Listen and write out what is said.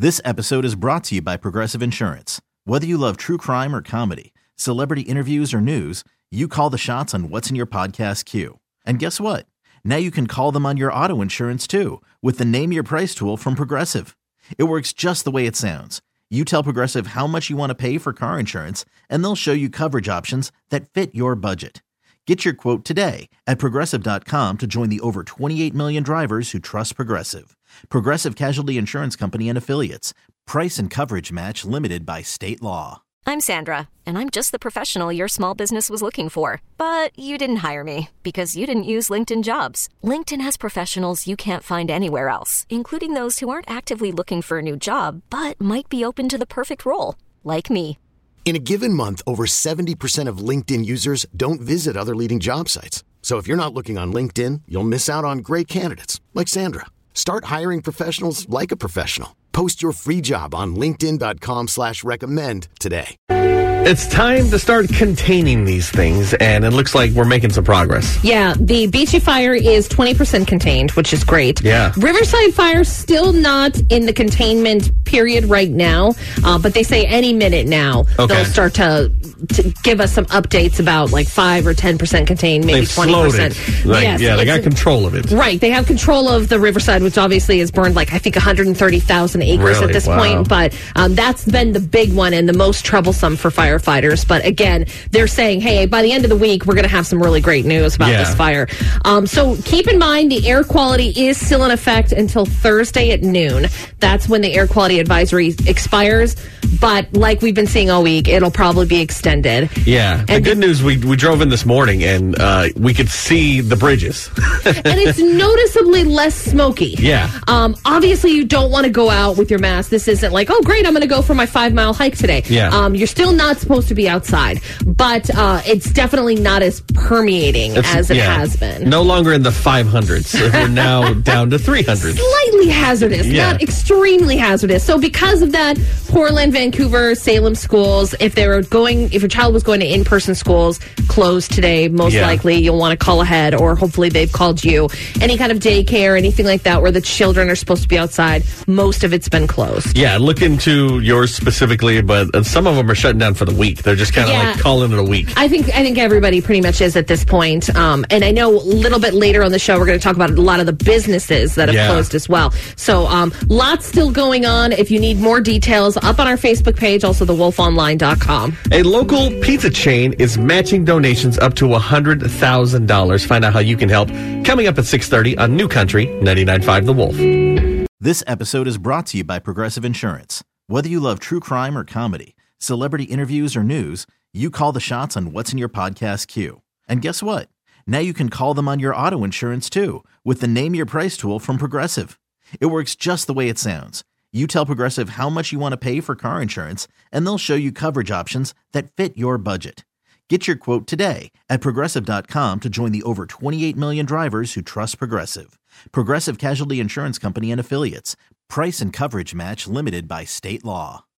This episode is brought to you by Progressive Insurance. Whether you love true crime or comedy, celebrity interviews or news, you call the shots on what's in your podcast queue. And guess what? Now you can call them on your auto insurance too with the Name Your Price tool from Progressive. It works just the way it sounds. You tell Progressive how much you want to pay for car insurance, and they'll show you coverage options that fit your budget. Get your quote today at Progressive.com to join the over 28 million drivers who trust Progressive. Progressive Casualty Insurance Company and Affiliates. Price and coverage match limited by state law. I'm Sandra, and I'm just the professional your small business was looking for. But you didn't hire me because you didn't use LinkedIn Jobs. LinkedIn has professionals you can't find anywhere else, including those who aren't actively looking for a new job, but might be open to the perfect role, like me. In a given month, over 70% of LinkedIn users don't visit other leading job sites. So if you're not looking on LinkedIn, you'll miss out on great candidates like Sandra. Start hiring professionals like a professional. Post your free job on linkedin.com/recommend today. It's time to start containing these things, and it looks like we're making some progress. Yeah, the Beachy fire is 20% contained, which is great. Yeah. Riverside fire still not in the containment period right now, but they say any minute now they'll start to give us some updates about like 5 or 10% contained, maybe They've 20%. slowed it. They got control of it. Right, they have control of the Riverside, which obviously has burned like I think 130,000 acres at this point. But that's been the big one and the most troublesome for firefighters. But again, they're saying, hey, by the end of the week, we're going to have some really great news about this fire. So keep in mind, the air quality is still in effect until Thursday at noon. That's when the air quality advisory expires. But like we've been seeing all week, it'll probably be extended. Yeah. The good news, we drove in this morning and we could see the bridges. And it's noticeably less smoky. Yeah. Obviously, you don't want to go out with your mask. This isn't like, oh, great, I'm going to go for my 5-mile hike today. Yeah. You're still not supposed to be outside. But it's definitely not as permeating as it has been. No longer in the 500s. We're now down to 300s. Slightly hazardous, not extremely hazardous. So because of that, Portland, Vancouver, Salem schools, if your child was going to in-person schools, closed today, most likely you'll want to call ahead, or hopefully they've called you. Any kind of daycare, anything like that where the children are supposed to be outside, most of it's been closed. Yeah, look into yours specifically, but some of them are shutting down for the week. They're just kind of like calling it a week. I think everybody pretty much is at this point. And I know a little bit later on the show we're going to talk about a lot of the businesses that have closed as well. So lots still going on. If you need more details, up on our Facebook page, also thewolfonline.com. A local pizza chain is matching donations up to $100,000. Find out how you can help coming up at 6:30 on New Country 99.5 The Wolf. This episode is brought to you by Progressive Insurance. Whether you love true crime or comedy, celebrity interviews or news, you call the shots on what's in your podcast queue. And guess what? Now you can call them on your auto insurance too with the Name Your Price tool from Progressive. It works just the way it sounds. You tell Progressive how much you want to pay for car insurance, and they'll show you coverage options that fit your budget. Get your quote today at Progressive.com to join the over 28 million drivers who trust Progressive. Progressive Casualty Insurance Company and Affiliates. Price and coverage match limited by state law.